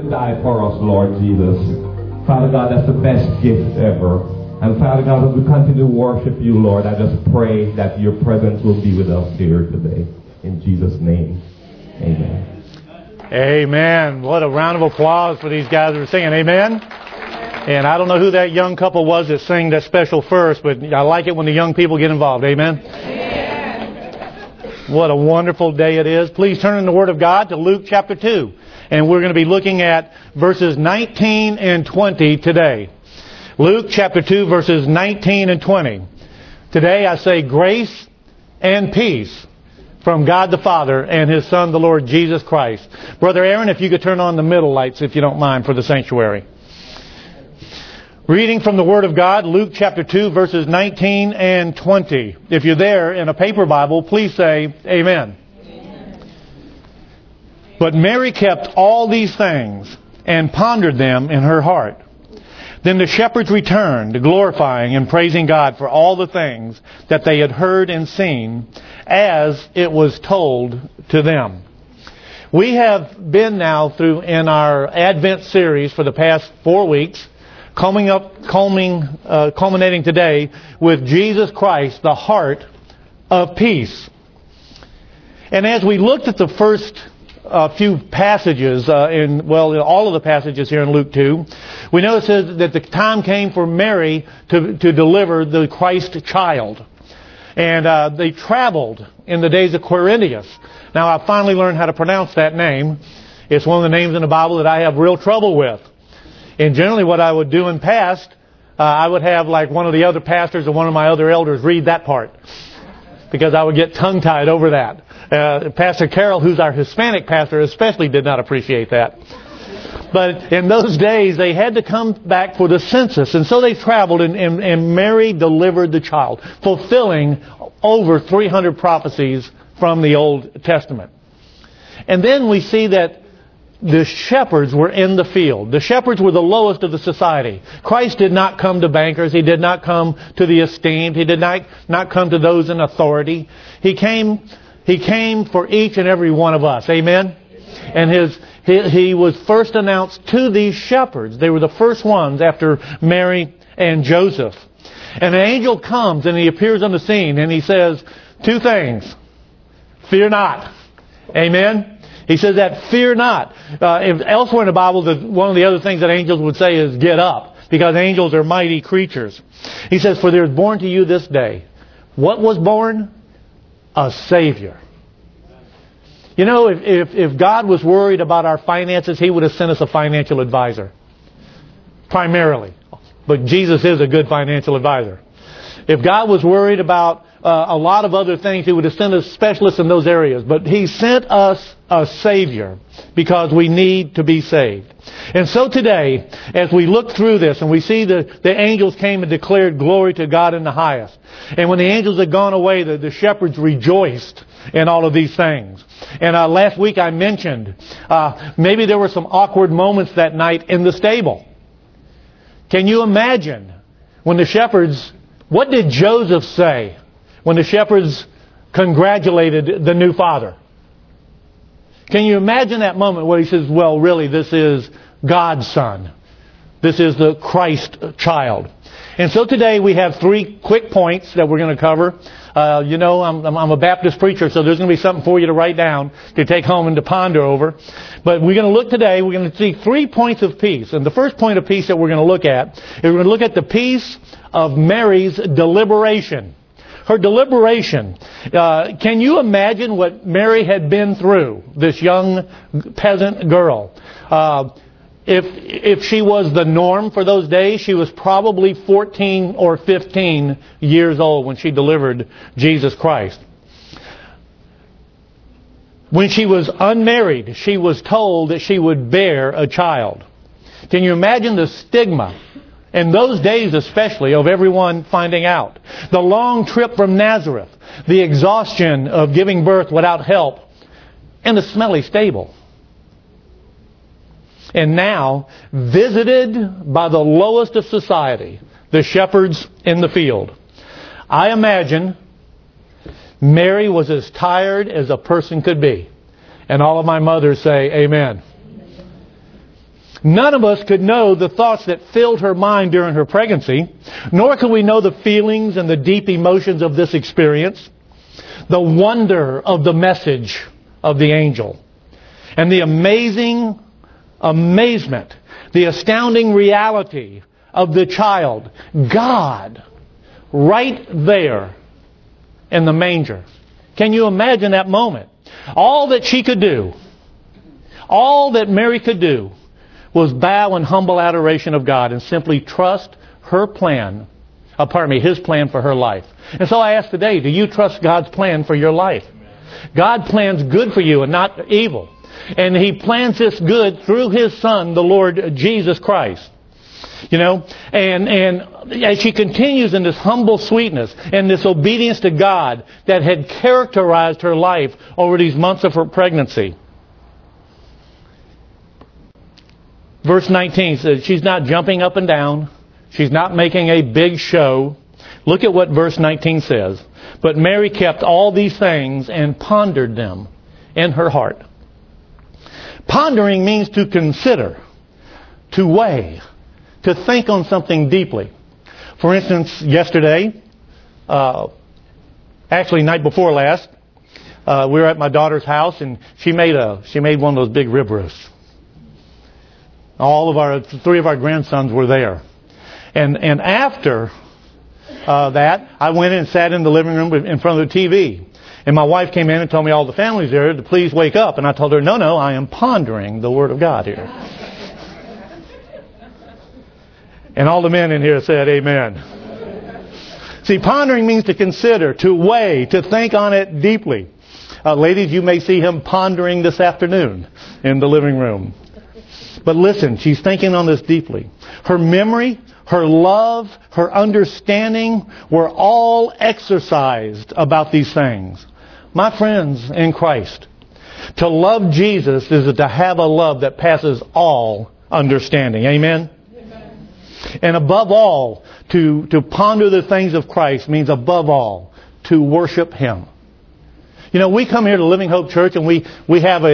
to die for us, Lord Jesus. Father God, that's the best gift ever. And Father God, as we continue to worship you, Lord, I just pray that your presence will be with us here today. In Jesus' name, amen. Amen. What a round of applause for these guys who are singing. Amen. And I don't know who that young couple was that sang that special first, but I like it when the young people get involved. Amen. What a wonderful day it is. Please turn in the Word of God to Luke chapter 2. And we're going to be looking at verses 19 and 20 today. Luke chapter 2, verses 19 and 20. Today I say grace and peace from God the Father and His Son, the Lord Jesus Christ. Brother Aaron, if you could turn on the middle lights, if you don't mind, for the sanctuary. Reading from the Word of God, Luke chapter 2, verses 19 and 20. If you're there in a paper Bible, please say Amen. But Mary kept all these things and pondered them in her heart. Then the shepherds returned, glorifying and praising God for all the things that they had heard and seen, as it was told to them. We have been now through in our Advent series for the past 4 weeks, culminating today with Jesus Christ, the heart of peace. And as we looked at the first few passages all of the passages here in Luke 2, we know it says that the time came for Mary to deliver the Christ child. And they traveled in the days of Quirinius. Now, I finally learned how to pronounce that name. It's one of the names in the Bible that I have real trouble with. And generally what I would do in past, I would have like one of the other pastors or one of my other elders read that part, because I would get tongue-tied over that. Pastor Carol, who's our Hispanic pastor, especially did not appreciate that. But in those days, they had to come back for the census. And so they traveled, and Mary delivered the child, fulfilling over 300 prophecies from the Old Testament. And then we see that the shepherds were in the field. The shepherds were the lowest of the society. Christ did not come to bankers. He did not come to the esteemed. He did not come to those in authority. He came for each and every one of us. Amen? And he was first announced to these shepherds. They were the first ones after Mary and Joseph. And an angel comes and he appears on the scene and he says 2 things. Fear not. Amen? He says that fear not. Elsewhere in the Bible, one of the other things that angels would say is get up, because angels are mighty creatures. He says, for there is born to you this day. What was born? A Savior. You know, if God was worried about our finances, He would have sent us a financial advisor. Primarily. But Jesus is a good financial advisor. If God was worried about a lot of other things, He would have sent us specialists in those areas. But He sent us a Savior because we need to be saved. And so today, as we look through this and we see the angels came and declared glory to God in the highest. And when the angels had gone away, the shepherds rejoiced in all of these things. And last week I mentioned maybe there were some awkward moments that night in the stable. Can you imagine when the shepherds, what did Joseph say when the shepherds congratulated the new father? Can you imagine that moment where he says, well, really, this is God's son. This is the Christ child. And so today we have 3 quick points that we're going to cover. I'm a Baptist preacher, so there's going to be something for you to write down, to take home and to ponder over. But we're going to look today, we're going to see 3 points of peace. And the first point of peace that we're going to look at is we're going to look at the peace of Mary's deliberation. Her deliberation. Can you imagine what Mary had been through, this young peasant girl? If she was the norm for those days, she was probably 14 or 15 years old when she delivered Jesus Christ. When she was unmarried, she was told that she would bear a child. Can you imagine the stigma? In those days especially, of everyone finding out. The long trip from Nazareth. The exhaustion of giving birth without help. And the smelly stable. And now, visited by the lowest of society. The shepherds in the field. I imagine Mary was as tired as a person could be. And all of my mothers say, amen. None of us could know the thoughts that filled her mind during her pregnancy, nor could we know the feelings and the deep emotions of this experience, the wonder of the message of the angel, and the amazing amazement, the astounding reality of the child, God, right there in the manger. Can you imagine that moment? All that she could do, all that Mary could do, was bow in humble adoration of God and simply trust His plan for her life. And so I ask today, do you trust God's plan for your life? God plans good for you and not evil. And He plans this good through His Son, the Lord Jesus Christ. You know, and as she continues in this humble sweetness and this obedience to God that had characterized her life over these months of her pregnancy. Verse 19 says she's not jumping up and down. She's not making a big show. Look at what verse 19 says. But Mary kept all these things and pondered them in her heart. Pondering means to consider, to weigh, to think on something deeply. For instance, yesterday, actually night before last, we were at my daughter's house and she made one of those big rib roasts. Three of our grandsons were there. And after that, I went in and sat in the living room in front of the TV. And my wife came in and told me all the families there to please wake up. And I told her, no, I am pondering the Word of God here. And all the men in here said, amen. See, pondering means to consider, to weigh, to think on it deeply. Ladies, you may see him pondering this afternoon in the living room. But listen, she's thinking on this deeply. Her memory, her love, her understanding were all exercised about these things. My friends in Christ, to love Jesus is to have a love that passes all understanding. Amen? Amen. And above all, to ponder the things of Christ means above all to worship Him. You know, we come here to Living Hope Church and we have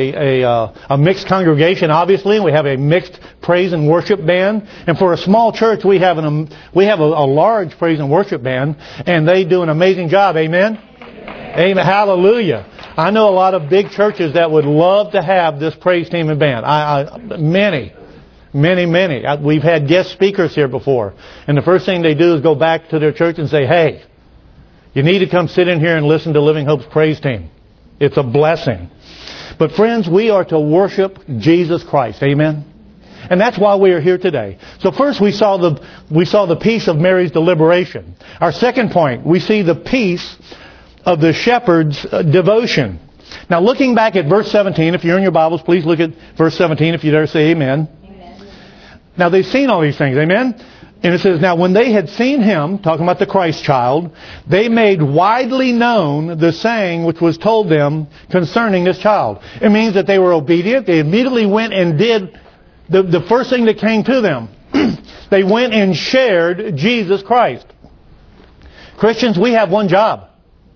a mixed congregation, obviously, and we have a mixed praise and worship band. And for a small church, we have a large praise and worship band, and they do an amazing job. Amen? Amen. Hallelujah. I know a lot of big churches that would love to have this praise team and band. Many. We've had guest speakers here before, and the first thing they do is go back to their church and say, hey, you need to come sit in here and listen to Living Hope's praise team. It's a blessing. But friends, we are to worship Jesus Christ. Amen? And that's why we are here today. So first we saw the peace of Mary's deliberation. Our second point, we see the peace of the shepherd's devotion. Now looking back at verse 17, if you're in your Bibles, please look at verse 17 if you dare say amen. Amen. Now they've seen all these things. Amen? And it says, now when they had seen him, talking about the Christ child, they made widely known the saying which was told them concerning this child. It means that they were obedient. They immediately went and did the first thing that came to them. They went and shared Jesus Christ. Christians, we have one job.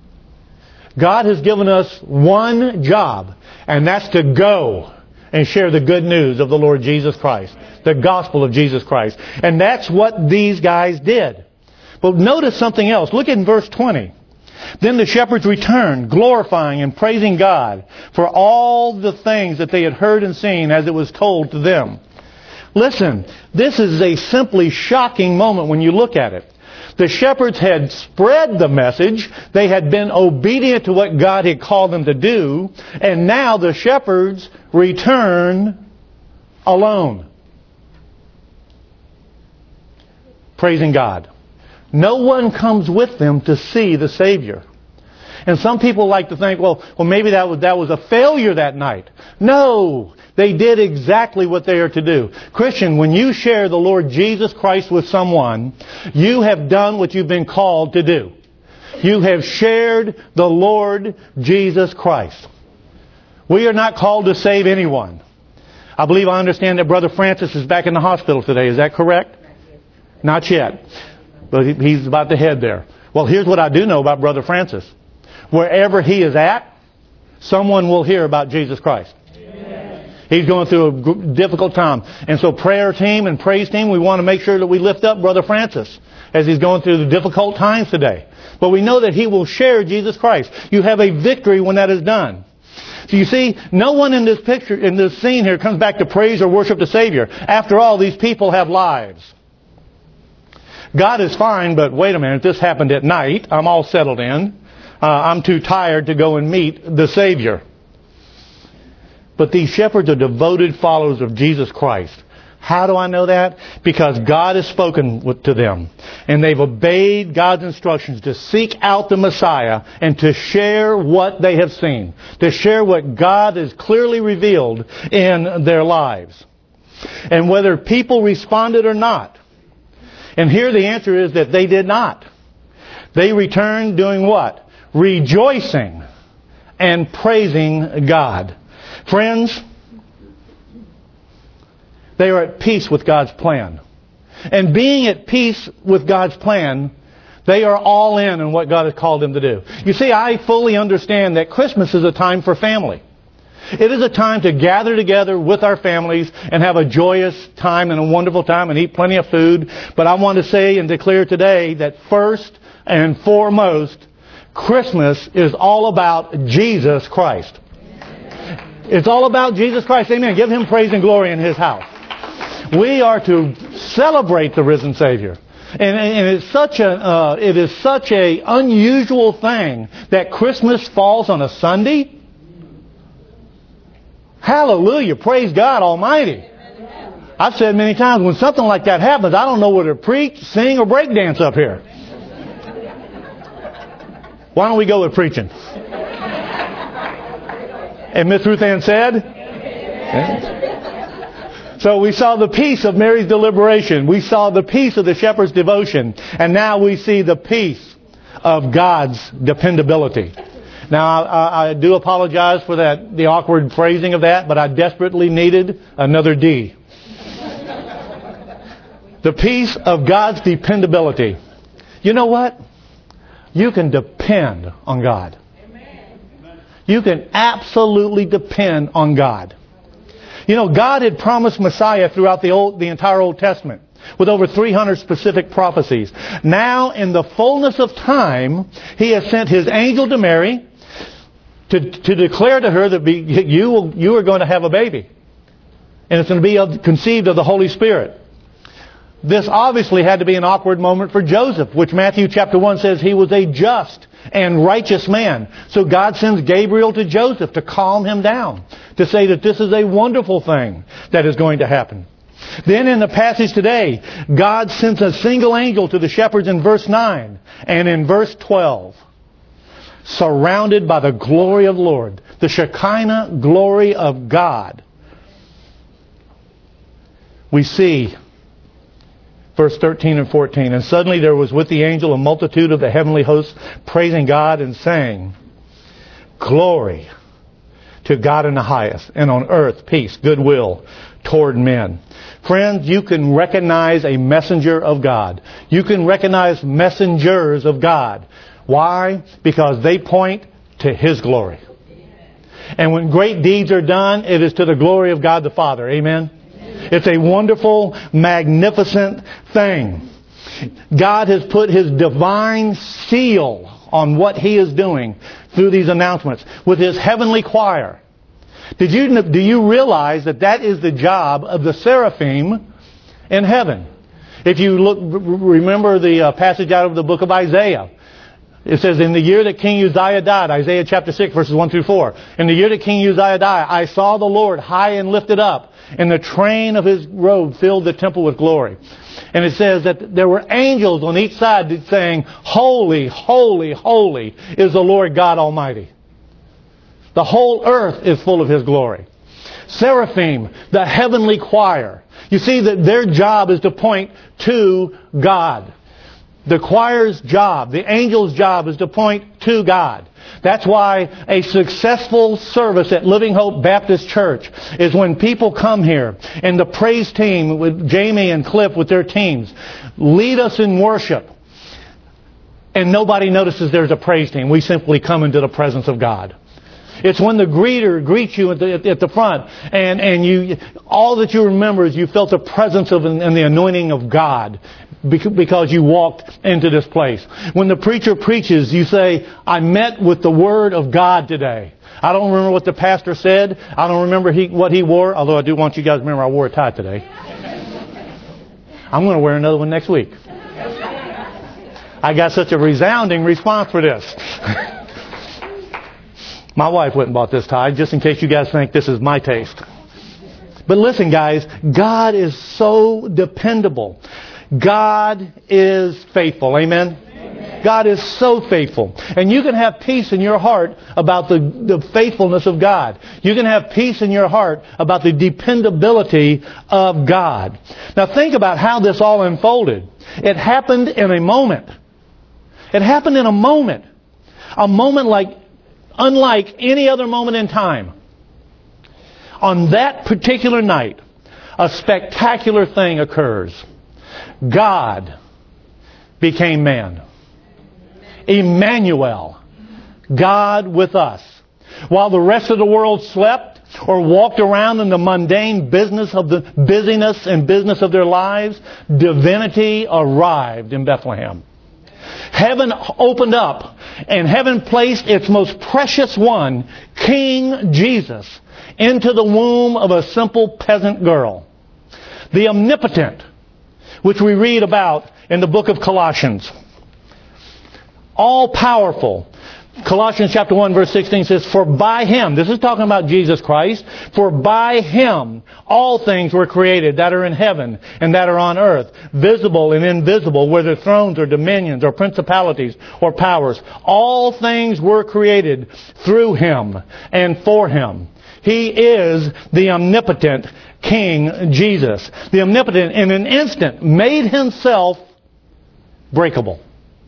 God has given us one job, and that's to go and share the good news of the Lord Jesus Christ. The gospel of Jesus Christ. And that's what these guys did. But notice something else. Look in verse 20. Then the shepherds returned, glorifying and praising God for all the things that they had heard and seen as it was told to them. Listen, this is a simply shocking moment when you look at it. The shepherds had spread the message. They had been obedient to what God had called them to do. And now the shepherds return alone. Praising God. No one comes with them to see the Savior. And some people like to think, well, maybe that was a failure that night. No, they did exactly what they are to do. Christian, when you share the Lord Jesus Christ with someone, you have done what you've been called to do. You have shared the Lord Jesus Christ. We are not called to save anyone. I believe I understand that Brother Francis is back in the hospital today. Is that correct? Not yet. But he's about to head there. Well, here's what I do know about Brother Francis. Wherever he is at, someone will hear about Jesus Christ. Amen. He's going through a difficult time. And so prayer team and praise team, we want to make sure that we lift up Brother Francis as he's going through the difficult times today. But we know that he will share Jesus Christ. You have a victory when that is done. So you see, no one in this picture, in this scene here, comes back to praise or worship the Savior. After all, these people have lives. God is fine, but wait a minute, this happened at night. I'm all settled in. I'm too tired to go and meet the Savior. But these shepherds are devoted followers of Jesus Christ. How do I know that? Because God has spoken to them. And they've obeyed God's instructions to seek out the Messiah and to share what they have seen. To share what God has clearly revealed in their lives. And whether people responded or not. And here the answer is that they did not. They returned doing what? Rejoicing and praising God. Friends, they are at peace with God's plan. And being at peace with God's plan, they are all in on what God has called them to do. You see, I fully understand that Christmas is a time for family. It is a time to gather together with our families and have a joyous time and a wonderful time and eat plenty of food. But I want to say and declare today that first and foremost, Christmas is all about Jesus Christ. It's all about Jesus Christ. Amen. Give Him praise and glory in His house. We are to celebrate the risen Savior. And it is such a unusual thing that Christmas falls on a Sunday. Hallelujah. Praise God Almighty. I've said many times, when something like that happens, I don't know whether to preach, sing, or break dance up here. Why don't we go with preaching? And Miss Ruth Ann said? Okay. So we saw the peace of Mary's deliberation. We saw the peace of the shepherd's devotion. And now we see the peace of God's dependability. Now, I do apologize for the awkward phrasing of that, but I desperately needed another D. The peace of God's dependability. You know what? You can depend on God. You can absolutely depend on God. You know, God had promised Messiah throughout the entire Old Testament with over 300 specific prophecies. Now, in the fullness of time, He has sent His angel to Mary to declare to her that you are going to have a baby. And it's going to be conceived of the Holy Spirit. This obviously had to be an awkward moment for Joseph, which Matthew chapter 1 says he was a just and righteous man. So God sends Gabriel to Joseph to calm him down, to say that this is a wonderful thing that is going to happen. Then in the passage today, God sends a single angel to the shepherds in verse 9 and in verse 12. Surrounded by the glory of the Lord, the Shekinah glory of God. We see verse 13 and 14. And suddenly there was with the angel a multitude of the heavenly hosts praising God and saying, Glory to God in the highest, and on earth peace, goodwill toward men. Friends, you can recognize a messenger of God. You can recognize messengers of God. Why? Because they point to His glory. And when great deeds are done, it is to the glory of God the Father. Amen? It's a wonderful, magnificent thing. God has put His divine seal on what He is doing through these announcements with His heavenly choir. Do you realize that is the job of the seraphim in heaven? If you remember the passage out of the book of Isaiah. It says, in the year that King Uzziah died, Isaiah chapter 6, verses 1 through 4. In the year that King Uzziah died, I saw the Lord high and lifted up, and the train of His robe filled the temple with glory. And it says that there were angels on each side saying, Holy, holy, holy is the Lord God Almighty. The whole earth is full of His glory. Seraphim, the heavenly choir. You see that their job is to point to God. The choir's job, the angel's job is to point to God. That's why a successful service at Living Hope Baptist Church is when people come here and the praise team with Jamie and Cliff with their teams lead us in worship. And nobody notices there's a praise team. We simply come into the presence of God. It's when the greeter greets you at the front, and you, all that you remember is you felt the presence of and the anointing of God because you walked into this place. When the preacher preaches, you say, I met with the Word of God today. I don't remember what the pastor said. I don't remember what he wore, although I do want you guys to remember I wore a tie today. I'm going to wear another one next week. I got such a resounding response for this. My wife went and bought this tie, just in case you guys think this is my taste. But listen, guys, God is so dependable. God is faithful. Amen? Amen. God is so faithful. And you can have peace in your heart about the faithfulness of God. You can have peace in your heart about the dependability of God. Now think about how this all unfolded. It happened in a moment. It happened in a moment. A moment unlike any other moment in time. On that particular night, a spectacular thing occurs. God became man. Emmanuel, God with us. While the rest of the world slept or walked around in the mundane busyness of their lives, divinity arrived in Bethlehem. Heaven opened up, and heaven placed its most precious one, King Jesus, into the womb of a simple peasant girl. The omnipotent, which we read about in the book of Colossians. All powerful. Colossians chapter 1 verse 16 says, for by Him, this is talking about Jesus Christ, for by Him all things were created that are in heaven and that are on earth, visible and invisible, whether thrones or dominions or principalities or powers. All things were created through Him and for Him. He is the omnipotent King Jesus. The omnipotent in an instant made Himself breakable.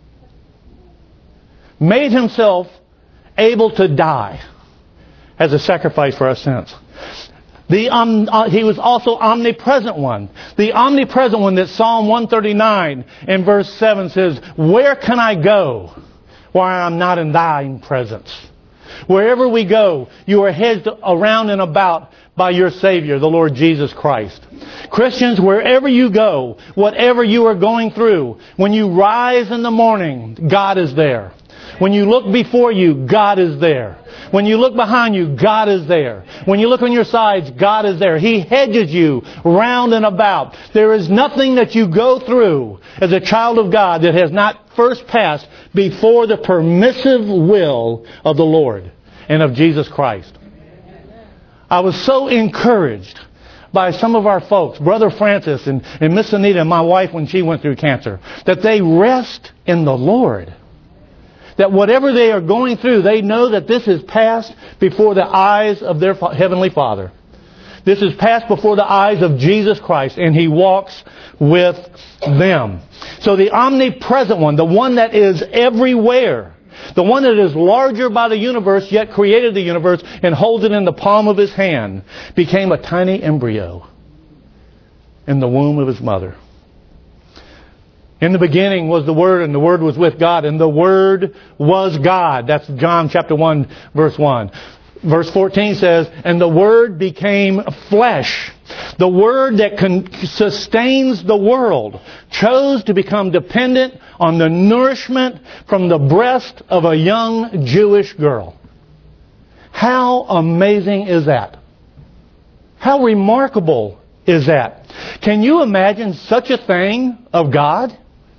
Made Himself able to die as a sacrifice for our sins. He was also omnipresent one. The omnipresent one that Psalm 139 in verse 7 says, where can I go where I'm not in Thine presence? Wherever we go, you are hedged around and about by your Savior, the Lord Jesus Christ. Christians, wherever you go, whatever you are going through, when you rise in the morning, God is there. When you look before you, God is there. When you look behind you, God is there. When you look on your sides, God is there. He hedges you round and about. There is nothing that you go through as a child of God that has not first passed before the permissive will of the Lord and of Jesus Christ. I was so encouraged by some of our folks, Brother Francis and Miss Anita and my wife when she went through cancer, that they rest in the Lord. That whatever they are going through, they know that this is passed before the eyes of their Heavenly Father. This is passed before the eyes of Jesus Christ, and He walks with them. So the omnipresent one, the one that is everywhere, the one that is larger by the universe, yet created the universe and holds it in the palm of His hand, became a tiny embryo in the womb of His mother. In the beginning was the Word, and the Word was with God, and the Word was God. That's John chapter 1, verse 1. Verse 14 says, and the Word became flesh. The Word that sustains the world chose to become dependent on the nourishment from the breast of a young Jewish girl. How amazing is that? How remarkable is that? Can you imagine such a thing of God?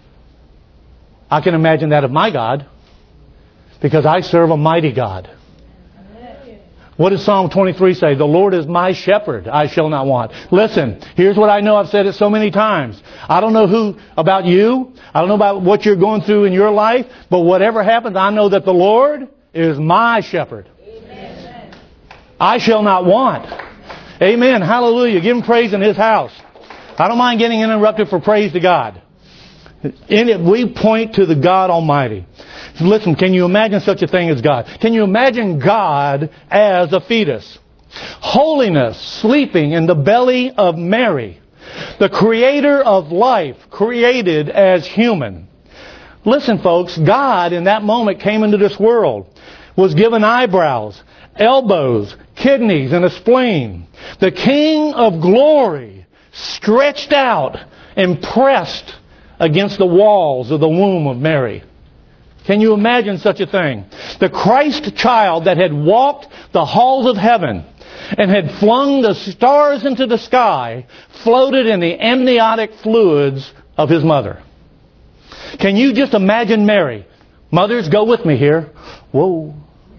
I can imagine that of my God, because I serve a mighty God. What does Psalm 23 say? The Lord is my shepherd, I shall not want. Listen, here's what I know. I've said it so many times. I don't know about you. I don't know about what you're going through in your life. But whatever happens, I know that the Lord is my shepherd. Amen. I shall not want. Amen. Hallelujah. Give Him praise in His house. I don't mind getting interrupted for praise to God. In it, we point to the God Almighty. Listen, can you imagine such a thing as God? Can you imagine God as a fetus? Holiness sleeping in the belly of Mary. The Creator of life created as human. Listen, folks, God in that moment came into this world, was given eyebrows, elbows, kidneys, and a spleen. The King of glory stretched out and pressed against the walls of the womb of Mary. Can you imagine such a thing? The Christ child that had walked the halls of heaven and had flung the stars into the sky floated in the amniotic fluids of his mother. Can you just imagine Mary? Mothers, go with me here. Whoa.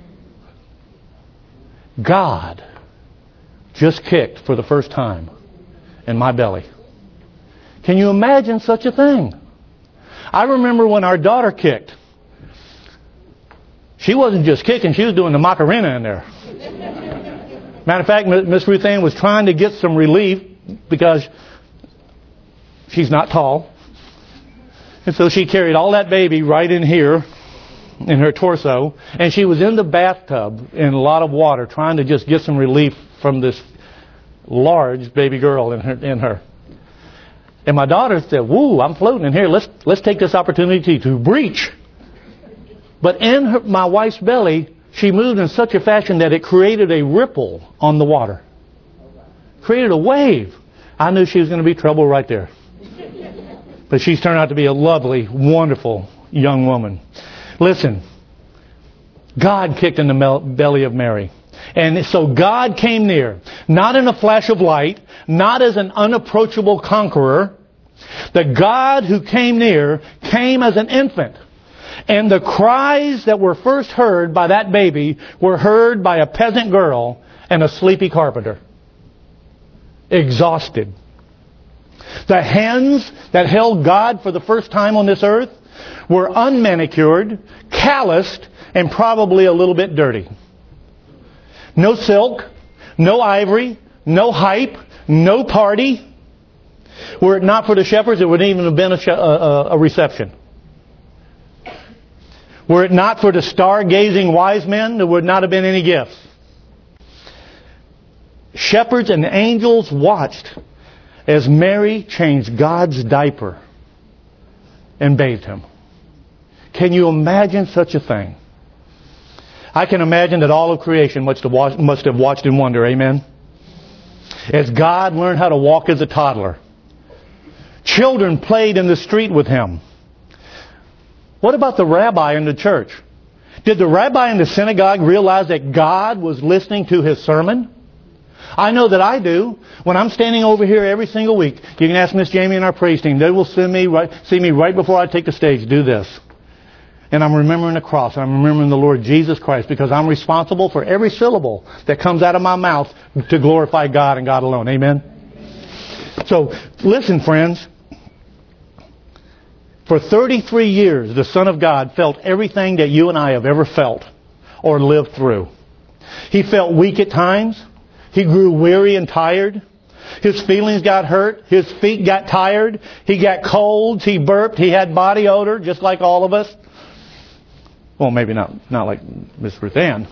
God just kicked for the first time in my belly. Can you imagine such a thing? I remember when our daughter kicked. She wasn't just kicking, she was doing the Macarena in there. Matter of fact, Miss Ruth Ann was trying to get some relief because she's not tall. And so she carried all that baby right in here, in her torso, and she was in the bathtub in a lot of water trying to just get some relief from this large baby girl in her. And my daughter said, "Woo, I'm floating in here. Let's take this opportunity to breach." But in my wife's belly, she moved in such a fashion that it created a ripple on the water. Created a wave. I knew she was going to be trouble right there. But she's turned out to be a lovely, wonderful young woman. Listen, God kicked in the belly of Mary. And so God came near, not in a flash of light, not as an unapproachable conqueror. The God who came near came as an infant. And the cries that were first heard by that baby were heard by a peasant girl and a sleepy carpenter. Exhausted. The hands that held God for the first time on this earth were unmanicured, calloused, and probably a little bit dirty. No silk, no ivory, no hype, no party. Were it not for the shepherds, it wouldn't even have been a reception. Were it not for the star-gazing wise men, there would not have been any gifts. Shepherds and angels watched as Mary changed God's diaper and bathed him. Can you imagine such a thing? I can imagine that all of creation must have watched in wonder. Amen? As God learned how to walk as a toddler. Children played in the street with him. What about the rabbi in the church? Did the rabbi in the synagogue realize that God was listening to his sermon? I know that I do. When I'm standing over here every single week, you can ask Miss Jamie and our praise team. They will see me right before I take the stage. Do this. And I'm remembering the cross. I'm remembering the Lord Jesus Christ because I'm responsible for every syllable that comes out of my mouth to glorify God and God alone. Amen? So, listen, friends. For 33 years, the Son of God felt everything that you and I have ever felt or lived through. He felt weak at times. He grew weary and tired. His feelings got hurt. His feet got tired. He got colds. He burped. He had body odor, just like all of us. Well, maybe not like Miss Ruth Ann.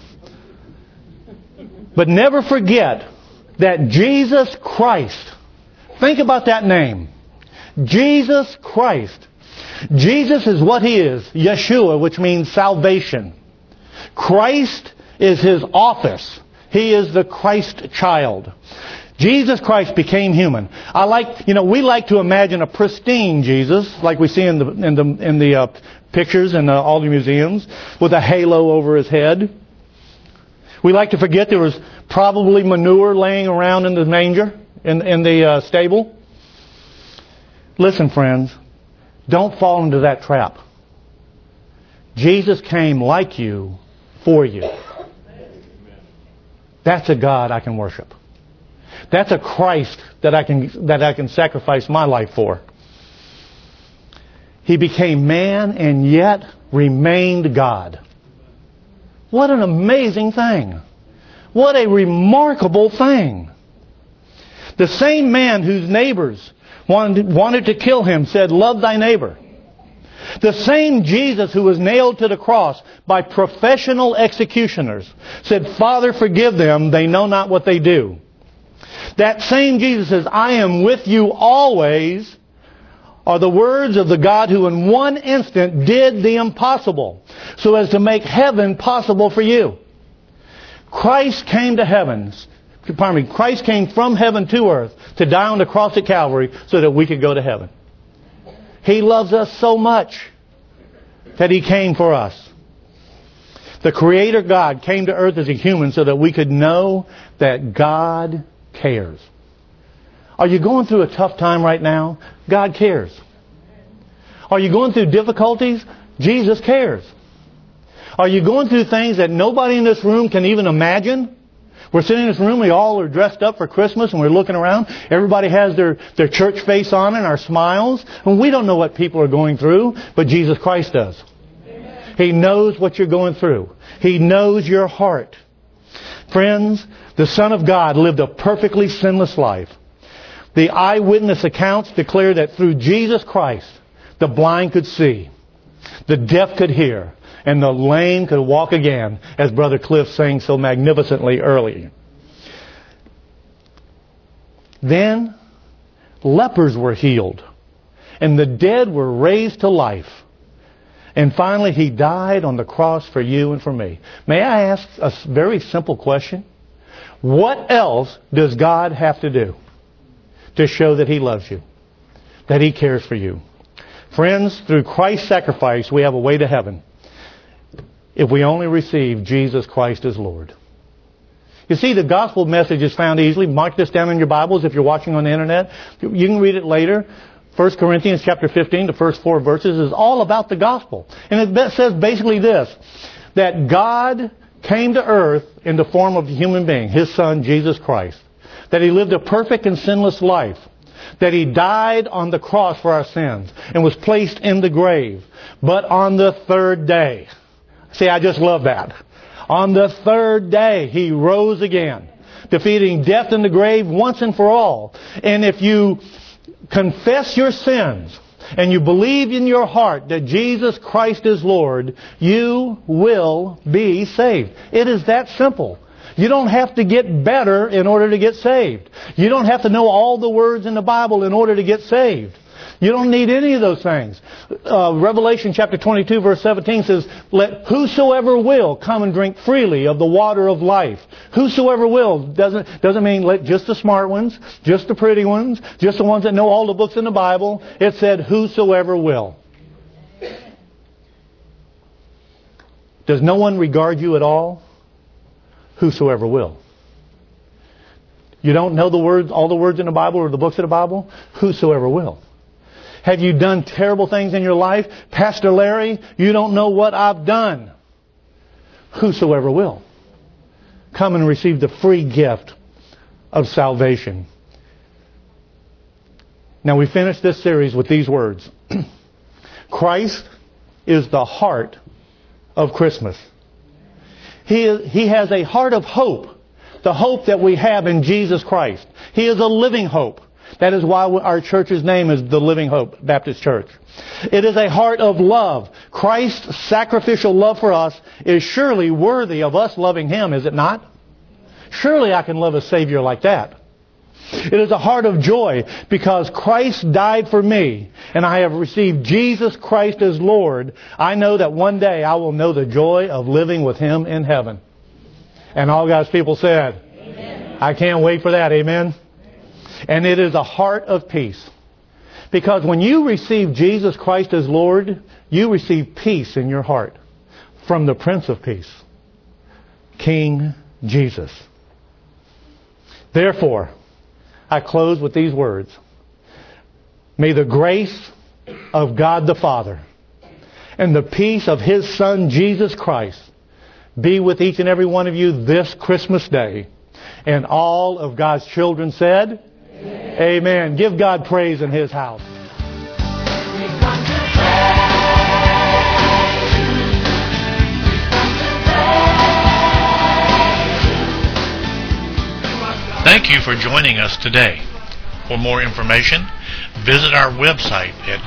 But never forget that Jesus Christ, think about that name. Jesus Christ. Jesus is what He is. Yeshua, which means salvation. Christ is His office. He is the Christ child. Jesus Christ became human. We like to imagine a pristine Jesus, like we see in the pictures in all the museums, with a halo over His head. We like to forget there was probably manure laying around in the manger, in the stable. Listen, friends, don't fall into that trap. Jesus came like you, for you. That's a God I can worship. That's a Christ that I can sacrifice my life for. He became man and yet remained God. What an amazing thing. What a remarkable thing. The same man whose neighbors wanted to kill him said, "Love thy neighbor." The same Jesus who was nailed to the cross by professional executioners said, "Father, forgive them, they know not what they do." That same Jesus says, "I am with you always," are the words of the God who in one instant did the impossible so as to make heaven possible for you. Christ came to heavens. Christ came from heaven to earth to die on the cross at Calvary so that we could go to heaven. He loves us so much that He came for us. The Creator God came to earth as a human so that we could know that God cares. Are you going through a tough time right now? God cares. Are you going through difficulties? Jesus cares. Are you going through things that nobody in this room can even imagine? We're sitting in this room, we all are dressed up for Christmas, and we're looking around. Everybody has their church face on and our smiles. And we don't know what people are going through, but Jesus Christ does. Amen. He knows what you're going through. He knows your heart. Friends, the Son of God lived a perfectly sinless life. The eyewitness accounts declare that through Jesus Christ, the blind could see, the deaf could hear, and the lame could walk again, as Brother Cliff sang so magnificently earlier. Then, lepers were healed, and the dead were raised to life. And finally, He died on the cross for you and for me. May I ask a very simple question? What else does God have to do to show that He loves you, that He cares for you? Friends, through Christ's sacrifice, we have a way to heaven if we only receive Jesus Christ as Lord. You see, the gospel message is found easily. Mark this down in your Bibles if you're watching on the internet. You can read it later. 1 Corinthians chapter 15, the first 4 verses, is all about the gospel. And it says basically this, that God came to earth in the form of a human being, His Son, Jesus Christ. That He lived a perfect and sinless life. That He died on the cross for our sins and was placed in the grave. But on the third day, see, I just love that. On the third day, He rose again, defeating death in the grave once and for all. And if you confess your sins and you believe in your heart that Jesus Christ is Lord, you will be saved. It is that simple. You don't have to get better in order to get saved. You don't have to know all the words in the Bible in order to get saved. You don't need any of those things. Revelation chapter 22 verse 17 says, let whosoever will come and drink freely of the water of life. Whosoever will doesn't mean let just the smart ones, just the pretty ones, just the ones that know all the books in the Bible. It said whosoever will. Does no one regard you at all? Whosoever will. You don't know the words, all the words in the Bible or the books of the Bible? Whosoever will. Have you done terrible things in your life? Pastor Larry, you don't know what I've done. Whosoever will. Come and receive the free gift of salvation. Now we finish this series with these words. Christ is the heart of Christmas. He has a heart of hope. The hope that we have in Jesus Christ. He is a living hope. That is why our church's name is the Living Hope Baptist Church. It is a heart of love. Christ's sacrificial love for us is surely worthy of us loving Him, is it not? Surely I can love a Savior like that. It is a heart of joy because Christ died for me and I have received Jesus Christ as Lord. I know that one day I will know the joy of living with Him in heaven. And all God's people said, amen. I can't wait for that. Amen. And it is a heart of peace. Because when you receive Jesus Christ as Lord, you receive peace in your heart from the Prince of Peace, King Jesus. Therefore, I close with these words. May the grace of God the Father and the peace of His Son Jesus Christ be with each and every one of you this Christmas day. And all of God's children said, amen. Amen. Give God praise in His house. Thank you for joining us today. For more information, visit our website at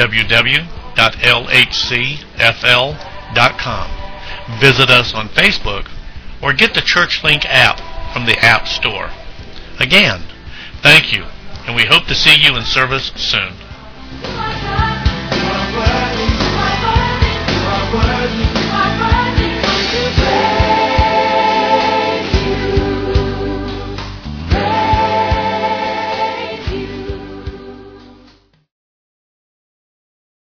www.lhcfl.com. Visit us on Facebook or get the ChurchLink app from the App Store. Again, thank you, and we hope to see you in service soon.